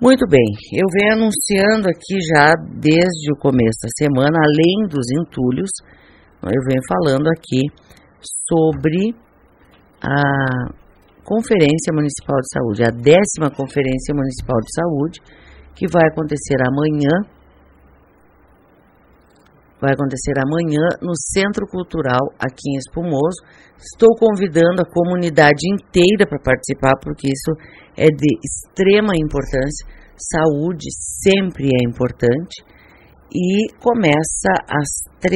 Muito bem, eu venho anunciando aqui já desde o começo da semana, além dos entulhos, eu venho falando aqui sobre a Conferência Municipal de Saúde, a 10ª Conferência Municipal de Saúde, que vai acontecer amanhã. Vai acontecer amanhã no Centro Cultural aqui em Espumoso. Estou convidando a comunidade inteira para participar, porque isso é de extrema importância. Saúde sempre é importante. E começa às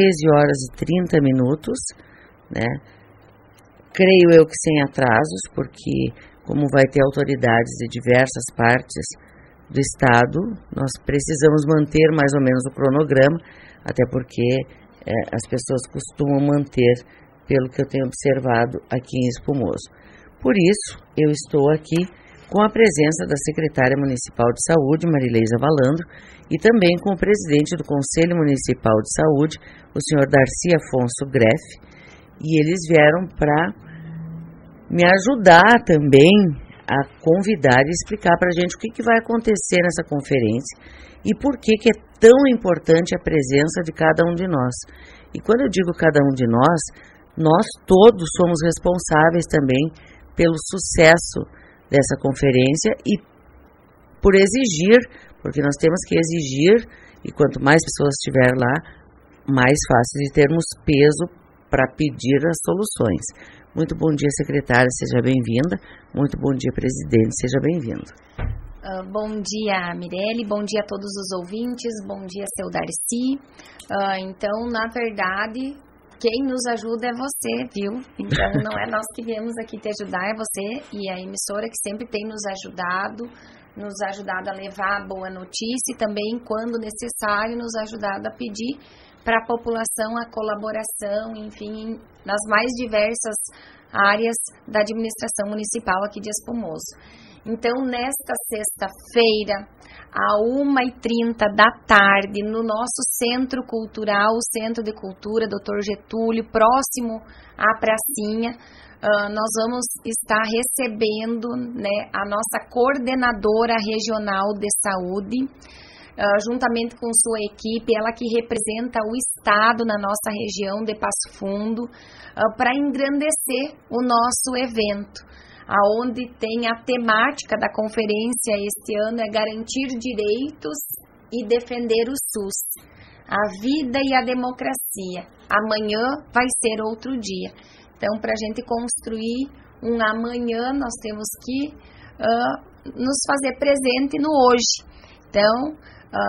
13h30, né? Creio eu que sem atrasos, porque como vai ter autoridades de diversas partes do estado, nós precisamos manter mais ou menos o cronograma, até porque as pessoas costumam manter, pelo que eu tenho observado aqui em Espumoso. Por isso, eu estou aqui com a presença da secretária municipal de saúde, Marileisa Valandro, e também com o presidente do Conselho Municipal de Saúde, o senhor Darcy Afonso Greff, e eles vieram para me ajudar também a convidar e explicar para a gente o que vai acontecer nessa conferência e por que é tão importante a presença de cada um de nós. E quando eu digo cada um de nós todos somos responsáveis também pelo sucesso dessa conferência e por exigir, porque nós temos que exigir, e quanto mais pessoas estiver lá, mais fácil de termos peso para pedir as soluções. Muito bom dia, secretária, seja bem-vinda. Muito bom dia, presidente, seja bem-vindo. Bom dia, Mirelle, bom dia a todos os ouvintes, bom dia, seu Darcy. Então, na verdade, quem nos ajuda é você, viu? Então, não é nós que viemos aqui te ajudar, é você e a emissora que sempre tem nos ajudado a levar a boa notícia e também, quando necessário, nos ajudado a pedir para a população a colaboração, enfim, nas mais diversas áreas da administração municipal aqui de Espumoso. Então, nesta sexta-feira, à 13h30, no nosso Centro Cultural, o Centro de Cultura Dr. Getúlio, próximo à pracinha, nós vamos estar recebendo, né, a nossa coordenadora regional de saúde, juntamente com sua equipe, ela que representa o estado na nossa região de Passo Fundo, para engrandecer o nosso evento, aonde tem a temática da conferência este ano é garantir direitos e defender o SUS, a vida e a democracia. Amanhã vai ser outro dia. Então, para a gente construir um amanhã, nós temos que nos fazer presente no hoje. Então,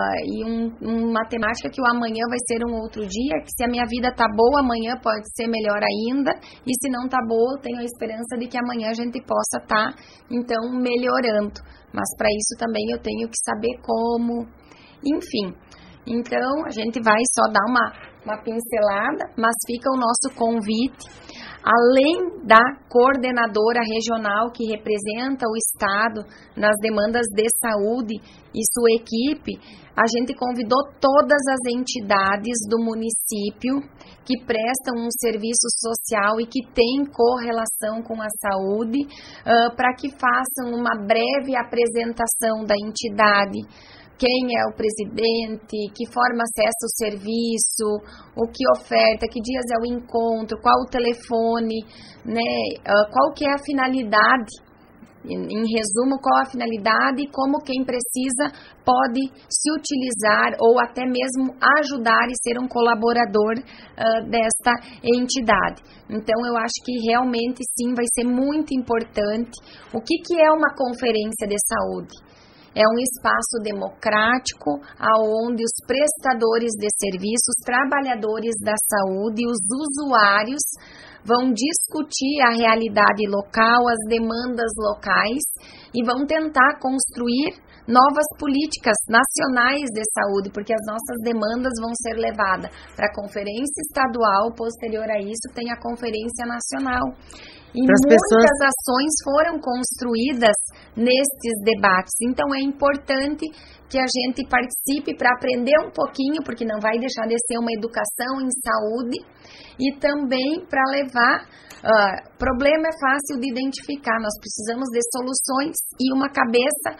uma temática que o amanhã vai ser um outro dia, que se a minha vida tá boa, amanhã pode ser melhor ainda, e se não tá boa, eu tenho a esperança de que amanhã a gente possa estar, então, melhorando. Mas para isso também eu tenho que saber como, enfim. Então, a gente vai só dar uma pincelada, mas fica o nosso convite. Além da coordenadora regional que representa o estado nas demandas de saúde e sua equipe, a gente convidou todas as entidades do município que prestam um serviço social e que têm correlação com a saúde, para que façam uma breve apresentação da entidade. Quem é o presidente, que forma acessa o serviço, o que oferta, que dias é o encontro, qual o telefone, né? Qual que é a finalidade, em resumo, qual a finalidade e como quem precisa pode se utilizar ou até mesmo ajudar e ser um colaborador desta entidade. Então, eu acho que realmente sim vai ser muito importante. O que é uma conferência de saúde? É um espaço democrático, onde os prestadores de serviços, os trabalhadores da saúde e os usuários vão discutir a realidade local, as demandas locais e vão tentar construir novas políticas nacionais de saúde, porque as nossas demandas vão ser levadas para a conferência estadual, posterior a isso tem a conferência nacional. E muitas ações foram construídas nesses debates. Então, é importante que a gente participe para aprender um pouquinho, porque não vai deixar de ser uma educação em saúde, e também para levar... problema é fácil de identificar, nós precisamos de soluções e uma cabeça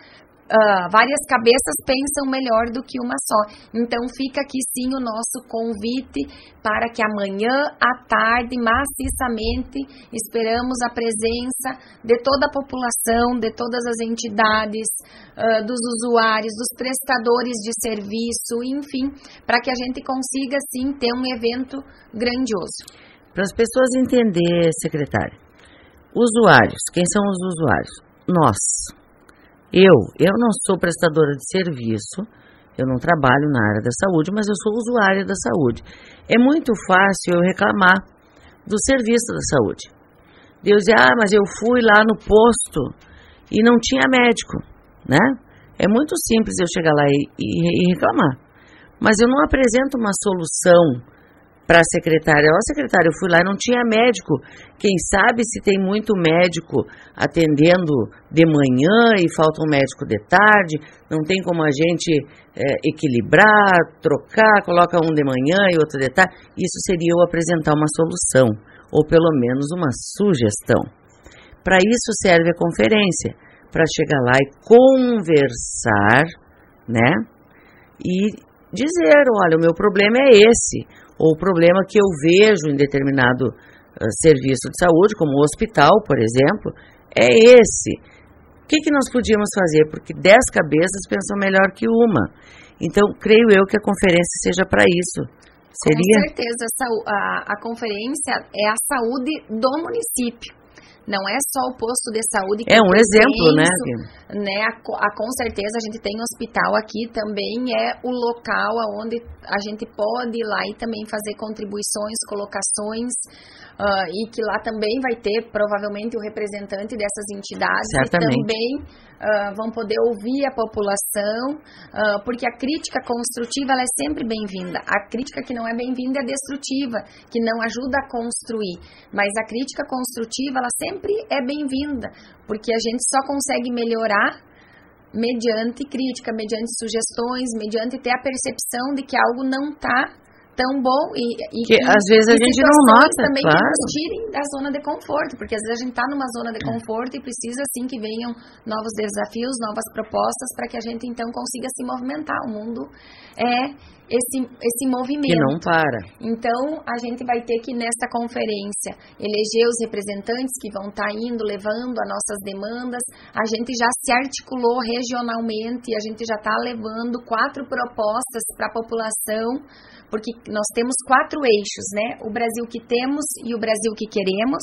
várias cabeças pensam melhor do que uma só. Então fica aqui sim o nosso convite para que amanhã à tarde, maciçamente, esperamos a presença de toda a população, de todas as entidades, dos usuários, dos prestadores de serviço, enfim, para que a gente consiga sim ter um evento grandioso. Para as pessoas entenderem, secretária, usuários, quem são os usuários? Nós. Eu não sou prestadora de serviço, eu não trabalho na área da saúde, mas eu sou usuária da saúde. É muito fácil eu reclamar do serviço da saúde. Deus diz, mas eu fui lá no posto e não tinha médico, né? É muito simples eu chegar lá e reclamar. Mas eu não apresento uma solução para a secretária. Secretária, eu fui lá e não tinha médico. Quem sabe se tem muito médico atendendo de manhã e falta um médico de tarde, não tem como a gente equilibrar, trocar, coloca um de manhã e outro de tarde. Isso seria eu apresentar uma solução, ou pelo menos uma sugestão. Para isso serve a conferência, para chegar lá e conversar, né? E dizer, olha, o meu problema é esse. Ou o problema que eu vejo em determinado serviço de saúde, como o hospital, por exemplo, é esse. O que nós podíamos fazer? Porque 10 cabeças pensam melhor que uma. Então, creio eu que a conferência seja para isso. Seria? Com certeza, a conferência é a saúde do município. Não é só o posto de saúde que é um exemplo, né? Com certeza a gente tem um hospital aqui, também é o local onde a gente pode ir lá e também fazer contribuições, colocações, e que lá também vai ter provavelmente o representante dessas entidades. Certamente. E também vão poder ouvir a população, porque a crítica construtiva ela é sempre bem-vinda. A crítica que não é bem-vinda é destrutiva, que não ajuda a construir. Mas a crítica construtiva ela sempre é bem-vinda, porque a gente só consegue melhorar mediante crítica, mediante sugestões, mediante ter a percepção de que algo não está tão bom e que às vezes a gente não nota, também claro. Que nos tirem da zona de conforto, porque às vezes a gente está numa zona de conforto e precisa sim que venham novos desafios, novas propostas para que a gente então consiga se movimentar. O mundo é esse movimento. Que não para. Então, a gente vai ter que, nesta conferência, eleger os representantes que vão estar indo, levando as nossas demandas. A gente já se articulou regionalmente, a gente já está levando 4 propostas para a população, porque nós temos 4 eixos, né? O Brasil que temos e o Brasil que queremos,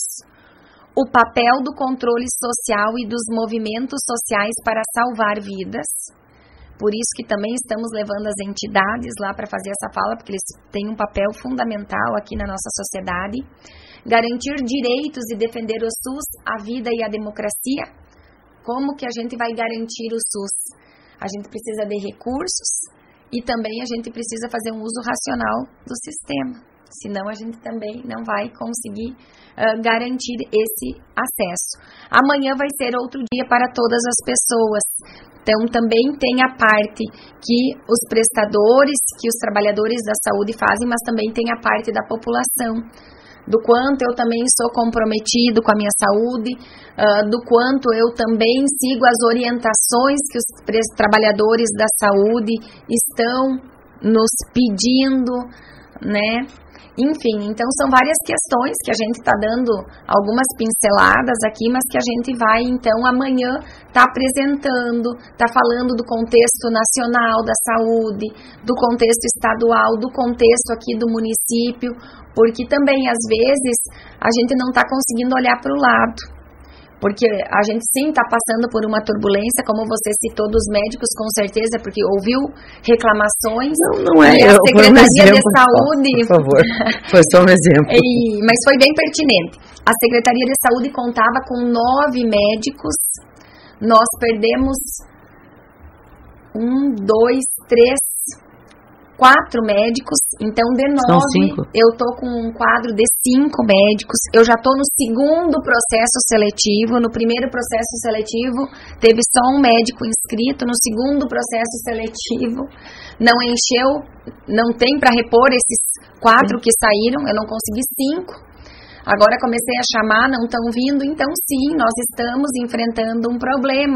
o papel do controle social e dos movimentos sociais para salvar vidas. Por isso que também estamos levando as entidades lá para fazer essa fala, porque eles têm um papel fundamental aqui na nossa sociedade. Garantir direitos e defender o SUS, a vida e a democracia. Como que a gente vai garantir o SUS? A gente precisa de recursos e também a gente precisa fazer um uso racional do sistema. Senão a gente também não vai conseguir garantir esse acesso. Amanhã vai ser outro dia para todas as pessoas. Então, também tem a parte que os prestadores, que os trabalhadores da saúde fazem, mas também tem a parte da população. Do quanto eu também sou comprometido com a minha saúde, do quanto eu também sigo as orientações que os trabalhadores da saúde estão nos pedindo, né? Enfim, então são várias questões que a gente está dando algumas pinceladas aqui, mas que a gente vai então amanhã tá apresentando, tá falando do contexto nacional da saúde, do contexto estadual, do contexto aqui do município, porque também às vezes a gente não está conseguindo olhar para o lado. Porque a gente sim está passando por uma turbulência, como você citou, dos médicos, com certeza, porque ouviu reclamações. Não é. E a Secretaria de Saúde... Por favor, foi só um exemplo. Mas foi bem pertinente. A Secretaria de Saúde contava com 9 médicos. Nós perdemos 4 médicos, então de 9 eu tô com um quadro de 5 médicos. Eu já tô no segundo processo seletivo. No primeiro processo seletivo teve só um médico inscrito, no segundo processo seletivo não encheu, não tem para repor esses 4 que saíram, eu não consegui 5. Agora comecei a chamar, não estão vindo, então sim, nós estamos enfrentando um problema.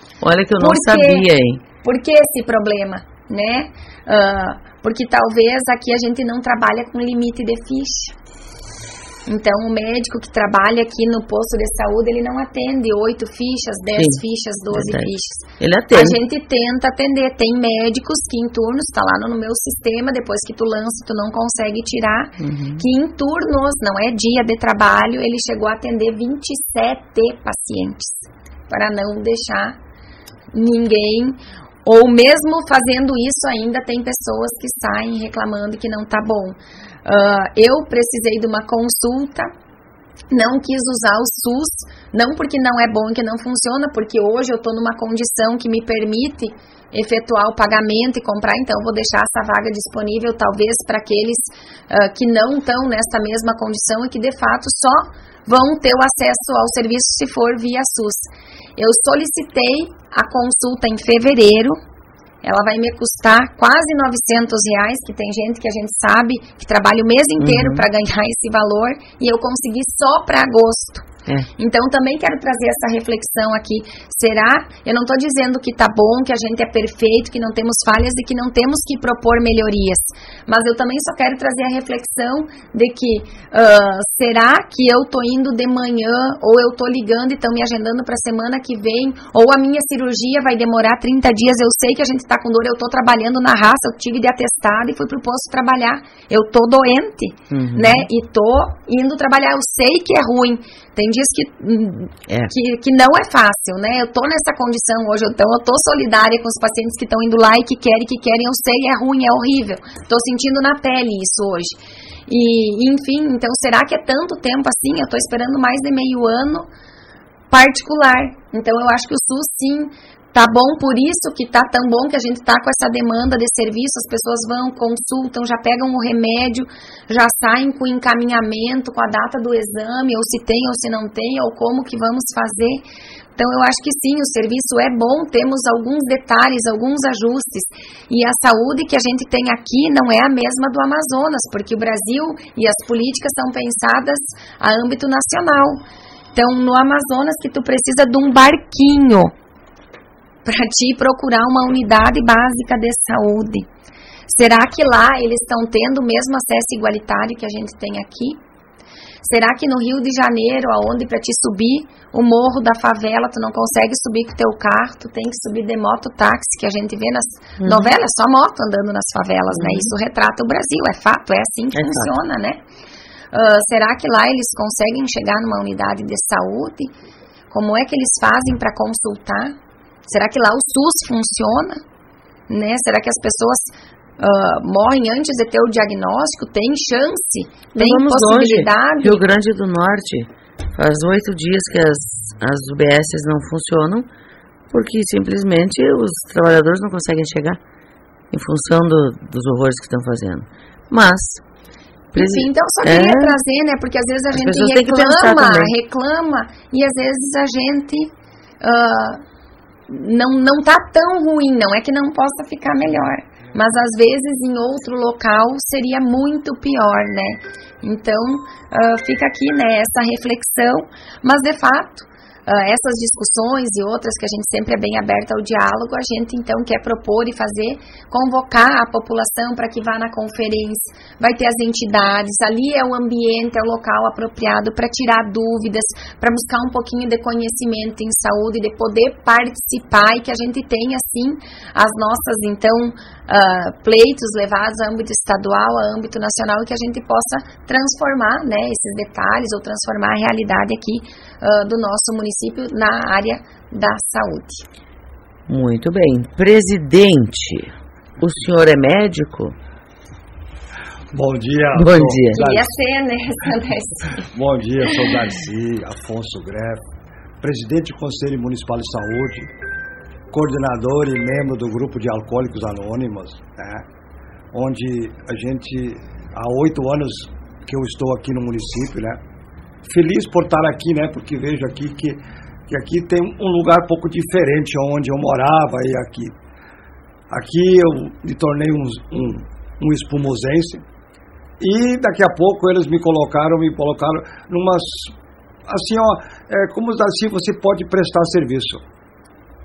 Olha que eu não sabia, hein? Por que esse problema, né? Porque talvez aqui a gente não trabalha com limite de ficha. Então, o médico que trabalha aqui no posto de saúde, ele não atende 8 fichas, 10 fichas, 12 fichas. Ele atende. A gente tenta atender. Tem médicos que em turnos, está lá no meu sistema, depois que tu lança, tu não consegue tirar, que em turnos, não é dia de trabalho, ele chegou a atender 27 pacientes, para não deixar ninguém... Ou mesmo fazendo isso ainda tem pessoas que saem reclamando que não tá bom. Eu precisei de uma consulta, não quis usar o SUS, não porque não é bom e que não funciona, porque hoje eu estou numa condição que me permite efetuar o pagamento e comprar, então eu vou deixar essa vaga disponível talvez para aqueles que não estão nessa mesma condição e que de fato só vão ter o acesso ao serviço se for via SUS. Eu solicitei a consulta em fevereiro, ela vai me custar quase R$900, que tem gente que a gente sabe que trabalha o mês inteiro para ganhar esse valor, e eu consegui só para agosto. Então também quero trazer essa reflexão aqui. Será? Eu não estou dizendo que tá bom, que a gente é perfeito, que não temos falhas e que não temos que propor melhorias, mas eu também só quero trazer a reflexão de que será que eu tô indo de manhã, ou eu tô ligando e estão me agendando para a semana que vem, ou a minha cirurgia vai demorar 30 dias, eu sei que a gente tá com dor, eu tô trabalhando na raça, eu tive de atestado e fui pro posto trabalhar, eu tô doente, né, e tô indo trabalhar, eu sei que é ruim. Tem dias que não é fácil, né? Eu tô nessa condição hoje, então eu tô solidária com os pacientes que estão indo lá e que querem, eu sei, é ruim, é horrível. Tô sentindo na pele isso hoje. E enfim, então será que é tanto tempo assim? Eu tô esperando mais de meio ano particular. Então eu acho que o SUS sim tá bom, por isso que tá tão bom que a gente tá com essa demanda de serviço, as pessoas vão, consultam, já pegam o remédio, já saem com o encaminhamento, com a data do exame, ou se tem ou se não tem, ou como que vamos fazer. Então eu acho que sim, o serviço é bom, temos alguns detalhes, alguns ajustes, e a saúde que a gente tem aqui não é a mesma do Amazonas, porque o Brasil e as políticas são pensadas a âmbito nacional. Então no Amazonas que tu precisa de um barquinho para te procurar uma unidade básica de saúde. Será que lá eles estão tendo o mesmo acesso igualitário que a gente tem aqui? Será que no Rio de Janeiro, aonde para te subir o morro da favela, tu não consegue subir com o teu carro, tu tem que subir de mototáxi, que a gente vê nas novelas, só moto andando nas favelas, né? Isso retrata o Brasil, é fato, é assim que funciona, né? Será que lá eles conseguem chegar numa unidade de saúde? Como é que eles fazem para consultar? Será que lá o SUS funciona? Né? Será que as pessoas morrem antes de ter o diagnóstico? Tem chance? Tem possibilidade? Longe. Rio Grande do Norte, faz 8 dias que as UBSs não funcionam, porque simplesmente os trabalhadores não conseguem chegar em função dos horrores que estão fazendo. Mas... Enfim, então só queria trazer, né? Porque às vezes a gente reclama, e às vezes a gente... não tá tão ruim, não é que não possa ficar melhor, mas às vezes em outro local seria muito pior, né? Então fica aqui, né, essa reflexão, mas de fato essas discussões e outras que a gente sempre é bem aberta ao diálogo, a gente então quer propor e fazer, convocar a população para que vá na conferência, vai ter as entidades, ali é o ambiente, é o local apropriado para tirar dúvidas, para buscar um pouquinho de conhecimento em saúde, de poder participar e que a gente tenha assim as nossas então pleitos levados a âmbito estadual, a âmbito nacional, e que a gente possa transformar, né, esses detalhes ou transformar a realidade aqui do nosso município na área da saúde. Muito bem. Presidente, o senhor é médico? Bom dia. Bom dia. Queria ser, né? Bom dia, sou Darcy Afonso Greff, presidente do Conselho Municipal de Saúde, coordenador e membro do Grupo de Alcoólicos Anônimos, né? Onde a gente, há 8 anos que eu estou aqui no município, né? Feliz por estar aqui, né? Porque vejo aqui que aqui tem um lugar um pouco diferente onde eu morava e aqui. Aqui eu me tornei um espumosense e daqui a pouco eles me colocaram numas, assim, ó, como assim você pode prestar serviço.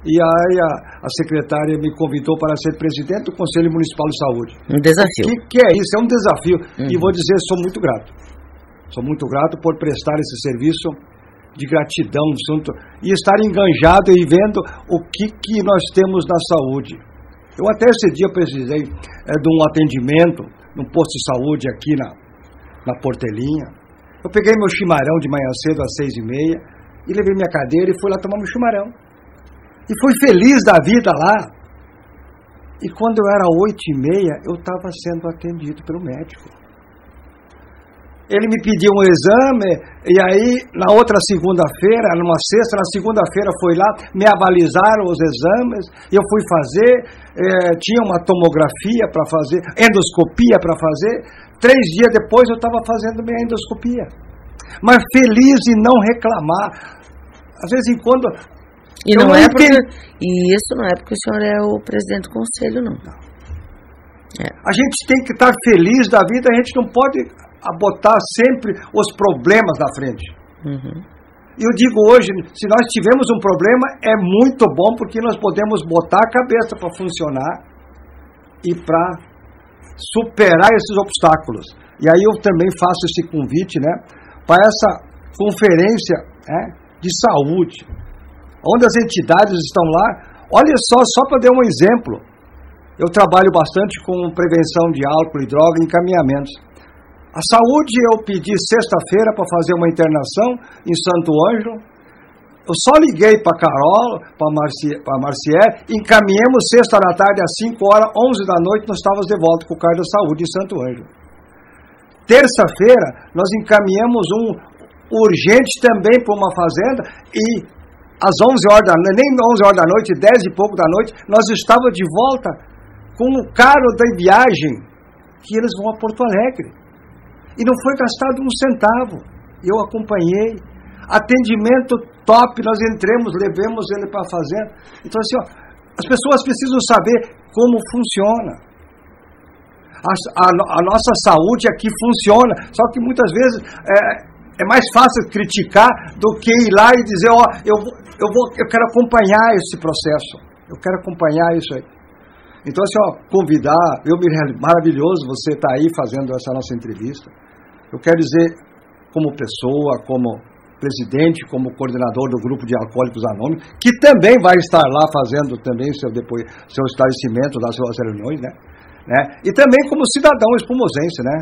E aí a secretária me convidou para ser presidente do Conselho Municipal de Saúde. Um desafio. O que é isso? É um desafio. E vou dizer, sou muito grato. Sou muito grato por prestar esse serviço de gratidão e estar enganjado e vendo o que nós temos na saúde. Eu até esse dia precisei de um atendimento num posto de saúde aqui na Portelinha. Eu peguei meu chimarrão de manhã cedo às 6h30 e levei minha cadeira e fui lá tomar meu chimarrão. E fui feliz da vida lá. E quando eu era 8h30, eu estava sendo atendido pelo médico. Ele me pediu um exame, e aí, na outra segunda-feira, numa sexta, na segunda-feira foi lá, me avalizaram os exames, e eu fui fazer, tinha uma tomografia para fazer, endoscopia para fazer, 3 dias depois eu estava fazendo minha endoscopia. Mas feliz e não reclamar. Às vezes em quando... E isso não é porque o senhor é o presidente do conselho, não. A gente tem que estar feliz da vida, a gente não pode botar sempre os problemas na frente. E eu digo hoje, se nós tivermos um problema, é muito bom, porque nós podemos botar a cabeça para funcionar e para superar esses obstáculos. E aí eu também faço esse convite, né, para essa conferência de saúde, onde as entidades estão lá. Olha só para dar um exemplo, eu trabalho bastante com prevenção de álcool e droga e encaminhamentos. A saúde eu pedi sexta-feira para fazer uma internação em Santo Ângelo. Eu só liguei para a Carol, para a Marcier, encaminhamos sexta da tarde às 5h, 11h, nós estávamos de volta com o carro da saúde em Santo Ângelo. Terça-feira, nós encaminhamos um urgente também para uma fazenda e às 11h, nem 11h, 10 e pouco da noite, nós estávamos de volta com o carro da viagem, que eles vão a Porto Alegre. E não foi gastado um centavo. Eu acompanhei. Atendimento top, nós entramos, levamos ele para a fazenda. Então assim, as pessoas precisam saber como funciona. A nossa saúde aqui funciona, só que muitas vezes é mais fácil criticar do que ir lá e dizer, eu quero acompanhar esse processo. Eu quero acompanhar isso aí. Então, assim, convidar, maravilhoso você estar aí fazendo essa nossa entrevista. Eu quero dizer, como pessoa, como presidente, como coordenador do Grupo de Alcoólicos Anônimos, que também vai estar lá fazendo também seu esclarecimento das suas reuniões, né? E também como cidadão espumosense, né?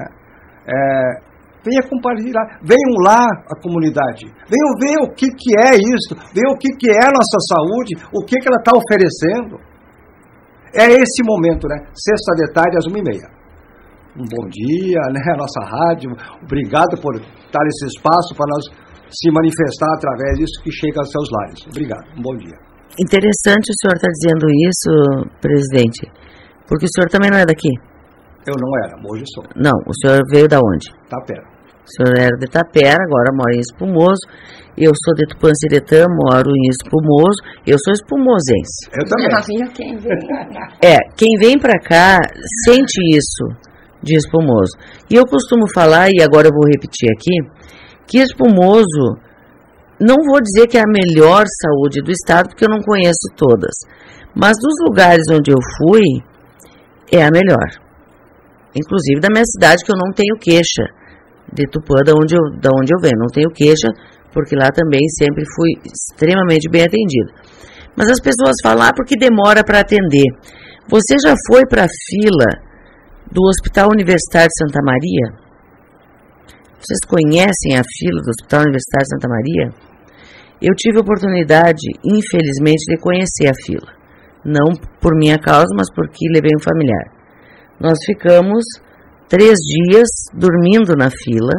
Venha compartilhar, venham lá a comunidade, venham ver o que é isso, venham o que é a nossa saúde, o que ela está oferecendo. É esse momento, né? Sexta de tarde, às 1h30. Um bom dia, né? A nossa rádio. Obrigado por dar esse espaço para nós se manifestar através disso que chega aos seus lares. Obrigado. Um bom dia. Interessante o senhor estar dizendo isso, presidente, porque o senhor também não é daqui. Eu não era, hoje sou. Não, o senhor veio da onde? Tapera. O senhor era de Tapera, agora mora em Espumoso. Eu sou de Tupanciretã, moro em Espumoso. Eu sou espumosense. Eu também. Quem vem para cá sente isso de Espumoso. E eu costumo falar, e agora eu vou repetir aqui, que Espumoso, não vou dizer que é a melhor saúde do estado, porque eu não conheço todas. Mas dos lugares onde eu fui, é a melhor. Inclusive da minha cidade, que eu não tenho queixa. De Tupã, da onde eu venho, não tenho queixa, porque lá também sempre fui extremamente bem atendido. Mas as pessoas falam, porque demora para atender. Você já foi para a fila do Hospital Universitário de Santa Maria? Vocês conhecem a fila do Hospital Universitário de Santa Maria? Eu tive a oportunidade, infelizmente, de conhecer a fila. Não por minha causa, mas porque levei um familiar. Nós ficamos 3 dias dormindo na fila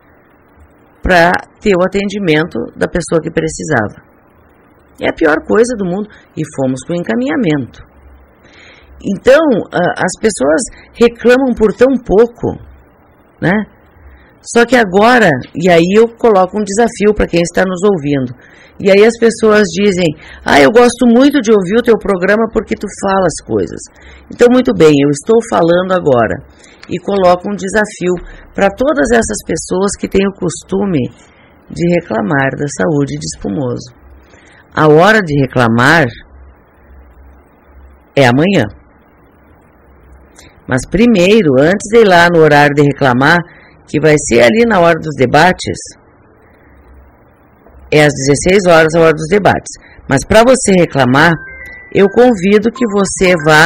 para ter o atendimento da pessoa que precisava. É a pior coisa do mundo. E fomos com encaminhamento. Então, as pessoas reclamam por tão pouco, né? Só que agora, e aí eu coloco um desafio para quem está nos ouvindo. E aí as pessoas dizem, eu gosto muito de ouvir o teu programa porque tu fala as coisas. Então, muito bem, eu estou falando agora. E coloco um desafio para todas essas pessoas que têm o costume de reclamar da saúde de Espumoso. A hora de reclamar é amanhã. Mas primeiro, antes de ir lá no horário de reclamar, que vai ser ali na hora dos debates, é às 16 horas a hora dos debates. Mas para você reclamar, eu convido que você vá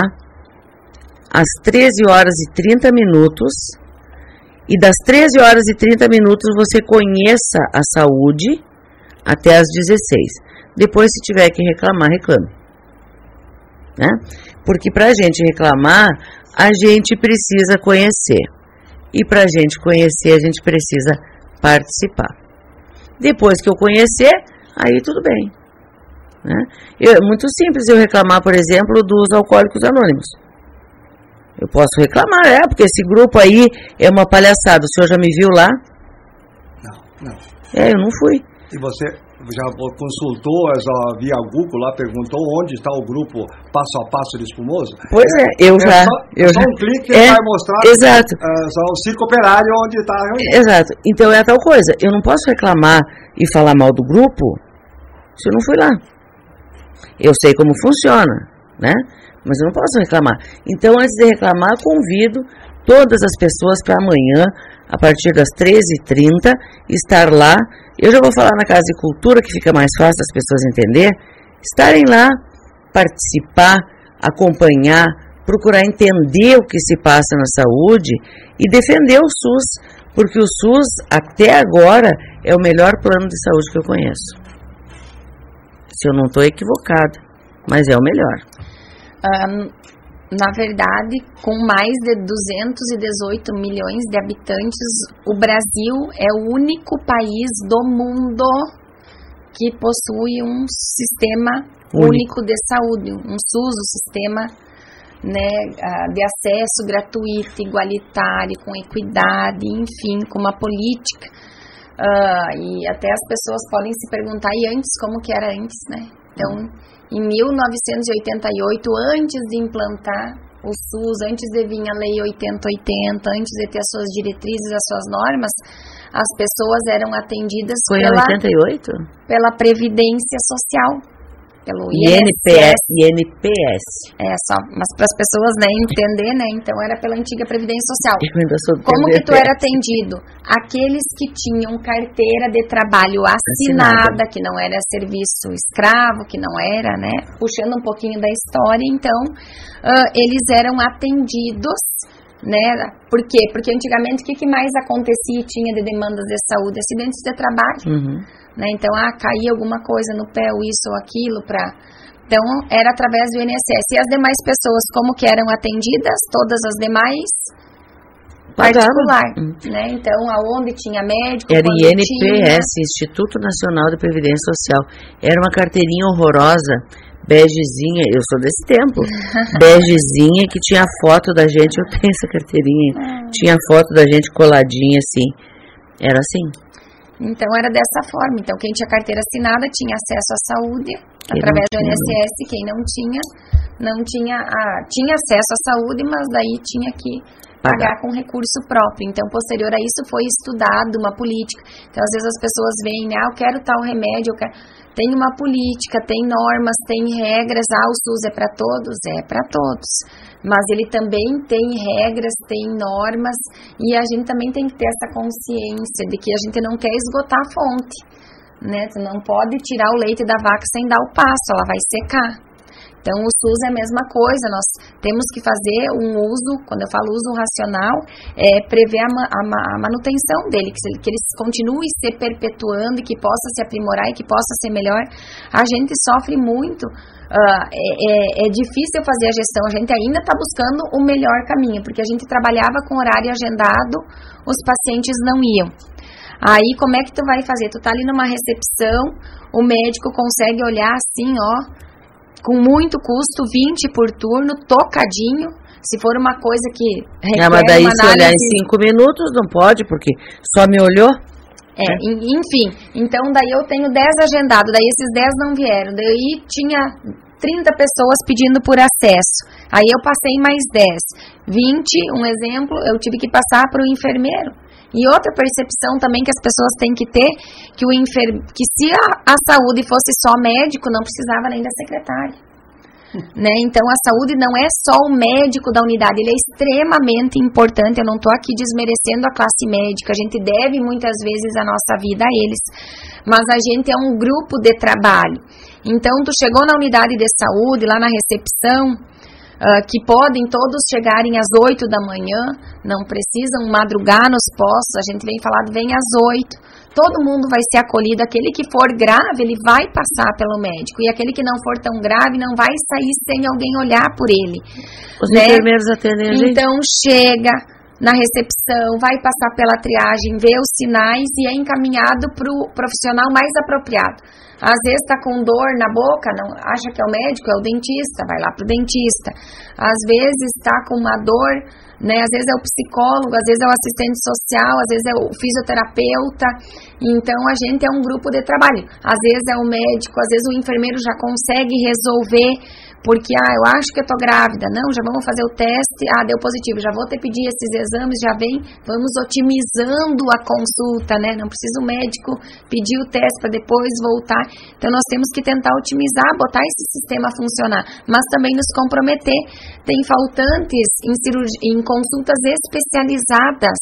às 13 horas e 30 minutos e das 13 horas e 30 minutos você conheça a saúde até às 16. Depois, se tiver que reclamar, reclame. Né? Porque para a gente reclamar, a gente precisa conhecer. E para a gente conhecer, a gente precisa participar. Depois que eu conhecer, aí tudo bem. Né? É muito simples eu reclamar, por exemplo, dos Alcoólicos Anônimos. Eu posso reclamar, porque esse grupo aí é uma palhaçada. O senhor já me viu lá? Não. Eu não fui. E você já consultou via Google lá, perguntou onde está o grupo Passo a Passo de Espumoso? Pois eu já. Só um clique que vai mostrar. Exato. Só o circo operário onde está a reunião. Exato. Então é a tal coisa. Eu não posso reclamar e falar mal do grupo se eu não fui lá. Eu sei como funciona, né? Mas eu não posso reclamar. Então, antes de reclamar, convido todas as pessoas para amanhã, a partir das 13h30, estar lá. Eu já vou falar na Casa de Cultura, que fica mais fácil das pessoas entender. Estarem lá, participar, acompanhar, procurar entender o que se passa na saúde e defender o SUS, porque o SUS, até agora, é o melhor plano de saúde que eu conheço. Se eu não estou equivocada, mas é o melhor. Na verdade, com mais de 218 milhões de habitantes, o Brasil é o único país do mundo que possui um sistema único de saúde, um SUS, um sistema, né, de acesso gratuito, igualitário, com equidade, enfim, com uma política. E até as pessoas podem se perguntar, e antes, como que era antes, né? Então, em 1988, antes de implantar o SUS, antes de vir a Lei 8080, antes de ter as suas diretrizes, as suas normas, as pessoas eram atendidas pela Previdência Social, pelo INPS. Mas para as pessoas, né, entender, né, então era pela antiga Previdência Social. Como que tu era atendido? Aqueles que tinham carteira de trabalho assinada, que não era serviço escravo, que não era, né, puxando um pouquinho da história, então, eles eram atendidos, né, por quê? Porque antigamente o que mais acontecia e tinha de demandas de saúde? Acidentes de trabalho. Né? Então, caía alguma coisa no pé, ou isso ou aquilo, então era através do INSS. E as demais pessoas, como que eram atendidas? Todas as demais particular, né? Então, aonde tinha médico, era INPS, Instituto Nacional de Previdência Social. Era uma carteirinha horrorosa, begezinha, eu sou desse tempo, begezinha, que tinha foto da gente, eu tenho essa carteirinha, tinha foto da gente coladinha assim, era assim. Então era dessa forma, então quem tinha carteira assinada tinha acesso à saúde através do INSS, quem não tinha acesso à saúde, mas daí tinha que pagar com recurso próprio. Então, posterior a isso foi estudado uma política. Então, às vezes as pessoas veem, eu quero tal remédio, tem uma política, tem normas, tem regras, o SUS é para todos? É para todos. Mas ele também tem regras, tem normas, e a gente também tem que ter essa consciência de que a gente não quer esgotar a fonte, né? Tu não pode tirar o leite da vaca sem dar o pasto, ela vai secar. Então, o SUS é a mesma coisa, nós temos que fazer um uso, quando eu falo uso racional, prever a manutenção dele, que ele continue se perpetuando e que possa se aprimorar e que possa ser melhor. A gente sofre muito, é difícil fazer a gestão, a gente ainda está buscando o melhor caminho, porque a gente trabalhava com horário agendado, os pacientes não iam. Aí, como é que tu vai fazer? Tu tá ali numa recepção, o médico consegue olhar assim, com muito custo, 20 por turno, tocadinho. Se for uma coisa que requer mas daí se olhar em 5 minutos, não pode, porque só me olhou. Enfim, então daí eu tenho 10 agendados, daí esses 10 não vieram, daí tinha 30 pessoas pedindo por acesso, aí eu passei mais 10, 20, um exemplo, eu tive que passar para o enfermeiro. E outra percepção também que as pessoas têm que ter, que se a saúde fosse só médico, não precisava nem da secretária. Né? Então a saúde não é só o médico da unidade, ele é extremamente importante. Eu não estou aqui desmerecendo a classe médica, a gente deve muitas vezes a nossa vida a eles, mas a gente é um grupo de trabalho. Então tu chegou na unidade de saúde, lá na recepção, que podem todos chegarem às 8 da manhã, não precisam madrugar nos postos, a gente vem falando, vem às 8, todo mundo vai ser acolhido, aquele que for grave, ele vai passar pelo médico, e aquele que não for tão grave, não vai sair sem alguém olhar por ele. Os enfermeiros atendem a gente. Então chega na recepção, vai passar pela triagem, vê os sinais e é encaminhado para o profissional mais apropriado. Às vezes está com dor na boca, não acha que é o médico, é o dentista, vai lá para o dentista. Às vezes está com uma dor, né? Às vezes é o psicólogo, às vezes é o assistente social, às vezes é o fisioterapeuta. Então a gente é um grupo de trabalho. Às vezes é o médico, às vezes o enfermeiro já consegue resolver, porque eu acho que eu tô grávida. Não, já vamos fazer o teste, deu positivo, já vou te pedir esses exames, já vem, vamos otimizando a consulta, né? Não precisa o médico pedir o teste para depois voltar. Então nós temos que tentar otimizar, botar esse sistema a funcionar, mas também nos comprometer. Tem faltantes em consultas especializadas,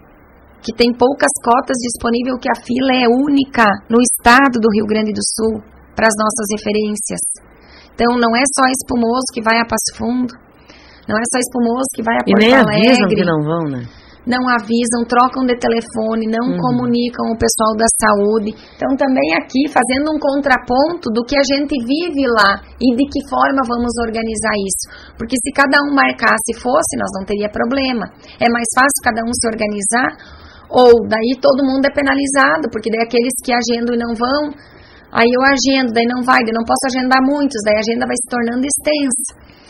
que tem poucas cotas disponíveis, que a fila é única no estado do Rio Grande do Sul, para as nossas referências. Então não é só espumoso que vai a Passo Fundo, não é só espumoso que vai a Porto Alegre. E nem avisam que não vão, né? Não avisam, trocam de telefone, não comunicam o pessoal da saúde. Então também aqui fazendo um contraponto do que a gente vive lá e de que forma vamos organizar isso. Porque se cada um marcasse fosse, nós não teria problema. É mais fácil cada um se organizar, ou daí todo mundo é penalizado, porque daí aqueles que agendam e não vão, aí eu agendo, daí não vai, daí não posso agendar muitos, daí a agenda vai se tornando extensa.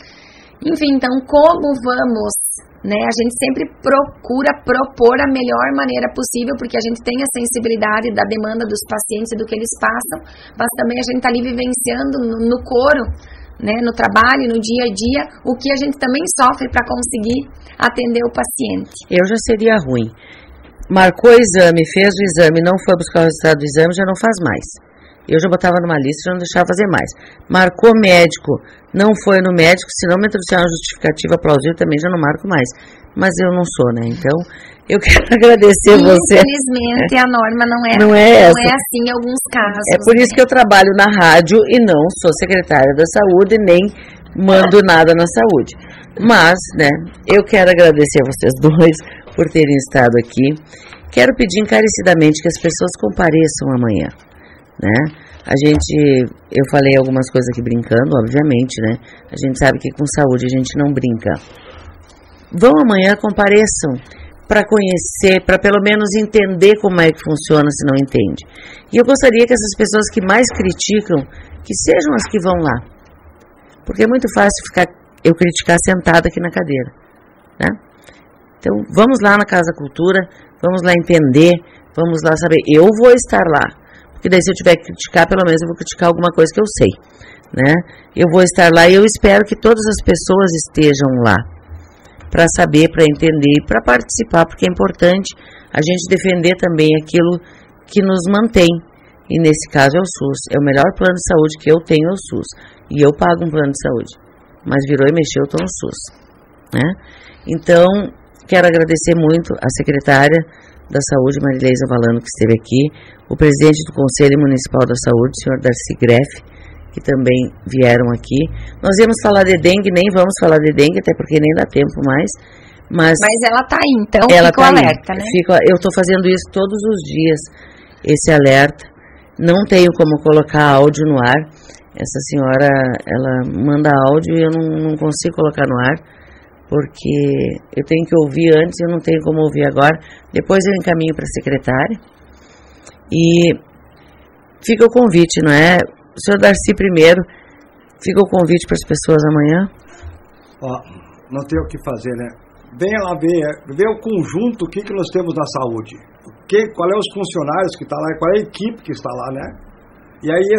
Enfim, então como vamos, né? A gente sempre procura propor a melhor maneira possível, porque a gente tem a sensibilidade da demanda dos pacientes e do que eles passam, mas também a gente está ali vivenciando no coro, né? No trabalho, no dia a dia, o que a gente também sofre para conseguir atender o paciente. Eu já seria ruim. Marcou o exame, fez o exame, não foi buscar o resultado do exame, já não faz mais. Eu já botava numa lista e já não deixava fazer mais. Marcou médico, não foi no médico, se não me trouxer uma justificativa plausível, também já não marco mais. Mas eu não sou, né? Então, eu quero agradecer você. Infelizmente, a norma não é assim em alguns casos. É por isso que eu trabalho na rádio e não sou secretária da saúde, nem mando nada na saúde. Mas, né, eu quero agradecer a vocês dois por terem estado aqui. Quero pedir encarecidamente que as pessoas compareçam amanhã. Né? Eu falei algumas coisas aqui brincando, obviamente, né? A gente sabe que com saúde a gente não brinca. Vão amanhã, compareçam para conhecer, para pelo menos entender como é que funciona, se não entende. E eu gostaria que essas pessoas que mais criticam, que sejam as que vão lá. Porque é muito fácil eu criticar sentada aqui na cadeira, né? Então, vamos lá na Casa Cultura, vamos lá entender, vamos lá saber. Eu vou estar lá. Porque daí se eu tiver que criticar, pelo menos eu vou criticar alguma coisa que eu sei, né? Eu vou estar lá e eu espero que todas as pessoas estejam lá, para saber, para entender, para participar, porque é importante a gente defender também aquilo que nos mantém, e nesse caso é o SUS, é o melhor plano de saúde que eu tenho, é o SUS, e eu pago um plano de saúde, mas virou e mexeu, eu estou no SUS, né? Então, quero agradecer muito a secretária da Saúde, Marileisa Valano, que esteve aqui, o presidente do Conselho Municipal da Saúde, o senhor Darcy Greff, que também vieram aqui. Nós íamos falar de dengue, nem vamos falar de dengue, até porque nem dá tempo mais. Mas ela está aí, então fica o alerta, né? Eu estou fazendo isso todos os dias, esse alerta. Não tenho como colocar áudio no ar. Essa senhora, ela manda áudio e eu não consigo colocar no ar, porque eu tenho que ouvir antes e eu não tenho como ouvir agora. Depois eu encaminho para a secretária. E fica o convite, não é? O senhor Darcy primeiro, fica o convite para as pessoas amanhã. Não tem o que fazer, né? Venha lá ver o conjunto, o que nós temos na saúde. Qual é os funcionários que estão lá, qual é a equipe que está lá, né? E aí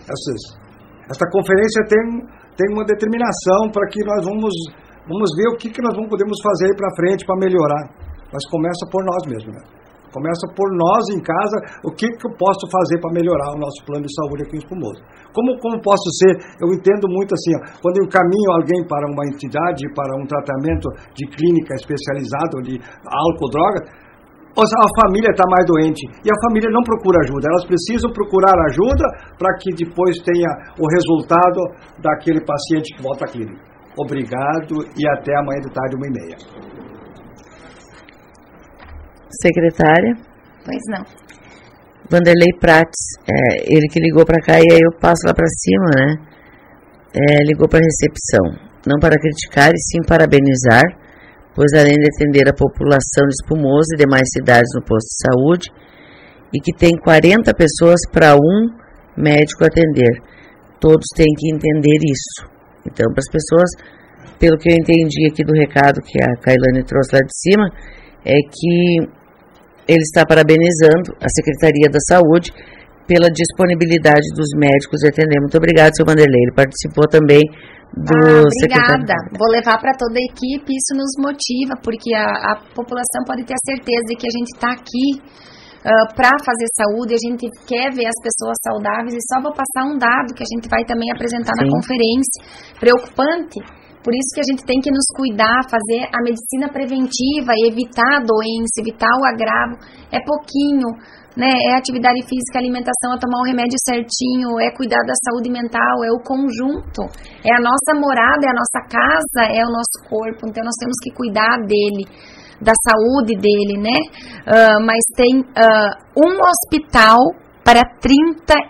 essa conferência tem uma determinação para que nós vamos ver o que nós podemos fazer aí para frente para melhorar. Mas começa por nós mesmos, né? Começa por nós em casa, o que eu posso fazer para melhorar o nosso plano de saúde aqui em Espumoso. Como posso ser, eu entendo muito assim, quando eu encaminho alguém para uma entidade, para um tratamento de clínica especializado de álcool, droga, a família está mais doente e a família não procura ajuda. Elas precisam procurar ajuda para que depois tenha o resultado daquele paciente que volta à clínica. Obrigado e até amanhã de tarde, 1h30. Secretária? Pois não. Vanderlei Prates, ele que ligou para cá e aí eu passo lá para cima, né? Ligou para a recepção, não para criticar e sim parabenizar, pois além de atender a população de Espumoso e demais cidades no posto de saúde, e que tem 40 pessoas para um médico atender, todos têm que entender isso. Então, para as pessoas, pelo que eu entendi aqui do recado que a Kailane trouxe lá de cima, é que ele está parabenizando a Secretaria da Saúde pela disponibilidade dos médicos de atender. Muito obrigado, seu Vanderlei. Ele participou também do obrigada. Vou levar para toda a equipe, isso nos motiva, porque a população pode ter a certeza de que a gente está aqui para fazer saúde, a gente quer ver as pessoas saudáveis, e só vou passar um dado que a gente vai também apresentar na conferência, preocupante. Por isso que a gente tem que nos cuidar, fazer a medicina preventiva, evitar a doença, evitar o agravo. É pouquinho, né? É atividade física, alimentação, é tomar o remédio certinho, é cuidar da saúde mental, é o conjunto. É a nossa morada, é a nossa casa, é o nosso corpo. Então nós temos que cuidar dele, da saúde dele, né? Mas tem um hospital para 33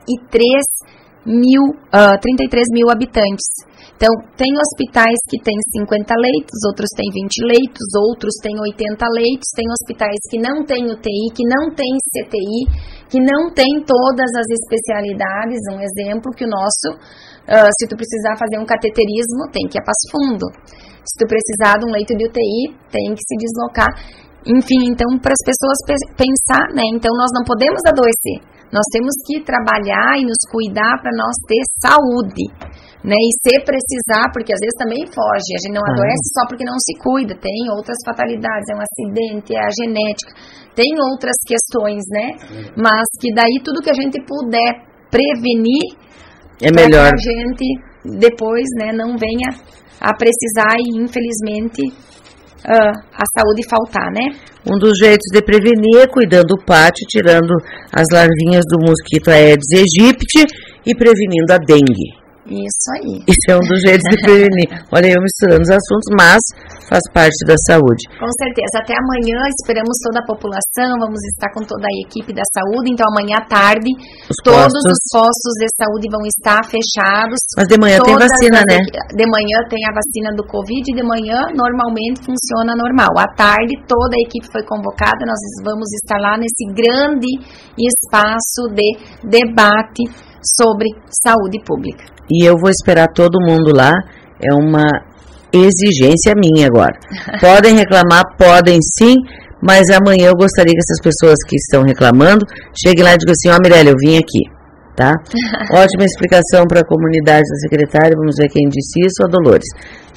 mil habitantes. Então, tem hospitais que têm 50 leitos, outros têm 20 leitos, outros têm 80 leitos, tem hospitais que não têm UTI, que não têm CTI, que não têm todas as especialidades. Um exemplo que o nosso, se tu precisar fazer um cateterismo, tem que ir a Passo Fundo. Se tu precisar de um leito de UTI, tem que se deslocar. Enfim, então, para as pessoas pensar, né? Então, nós não podemos adoecer. Nós temos que trabalhar e nos cuidar para nós ter saúde, né? E se precisar, porque às vezes também foge, a gente não adoece só porque não se cuida, tem outras fatalidades, é um acidente, é a genética, tem outras questões, né? Mas que daí tudo que a gente puder prevenir, é melhor. Que a gente depois, né, não venha a precisar e infelizmente a saúde faltar, né? Um dos jeitos de prevenir é cuidando do pátio, tirando as larvinhas do mosquito Aedes aegypti e prevenindo a dengue. Isso aí. Isso é um dos jeitos de prevenir. Olha, eu misturando os assuntos, mas faz parte da saúde. Com certeza. Até amanhã, esperamos toda a população, vamos estar com toda a equipe da saúde. Então, amanhã à tarde, todos os postos de saúde vão estar fechados. Mas de manhã tem vacina, né? De manhã tem a vacina do Covid e de manhã, normalmente, funciona normal. À tarde, toda a equipe foi convocada, nós vamos estar lá nesse grande espaço de debate sobre saúde pública. E eu vou esperar todo mundo lá, é uma exigência minha agora. Podem reclamar, podem sim, mas amanhã eu gostaria que essas pessoas que estão reclamando cheguem lá e digam assim, Mirelle, eu vim aqui, tá? Ótima explicação para a comunidade da secretária, vamos ver quem disse isso, a Dolores.